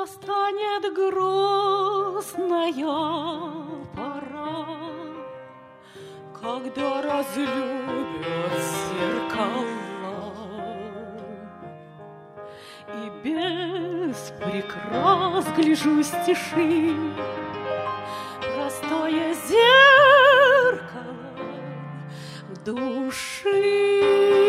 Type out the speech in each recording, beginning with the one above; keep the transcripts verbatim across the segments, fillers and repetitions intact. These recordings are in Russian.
настанет грустная пора, когда разлюбят зеркала, и без прикрас гляжу с тиши простое зеркало души.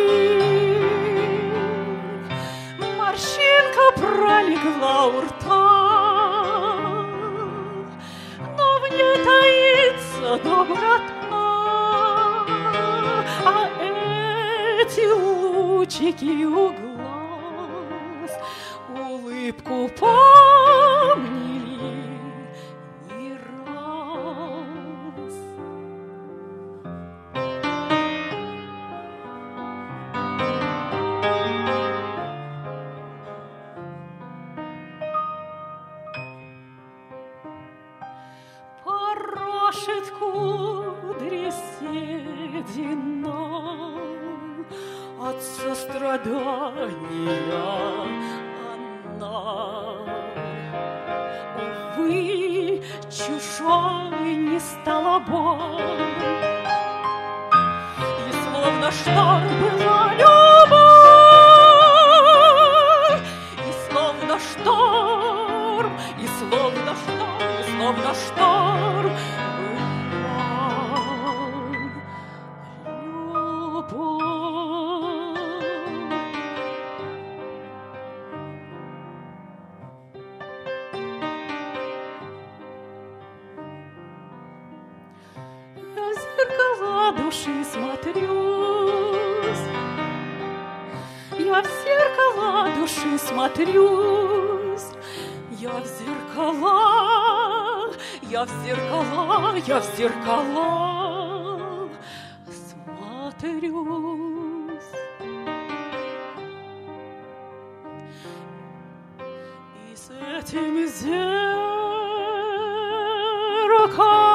Морщинка пролегла у рта, но в ней таится доброта, а эти лучики у глаз улыбку помнили не раз. Порошит кудри седина от сострадания она. Увы, чужой не стала боль, и словно шторм была любовь, и словно шторм, и словно шторм, и словно шторм души смотрюсь, я в зеркала души смотрюсь, я в зеркала, я в зеркала, я в зеркала смотрюсь. И с этим зеркалом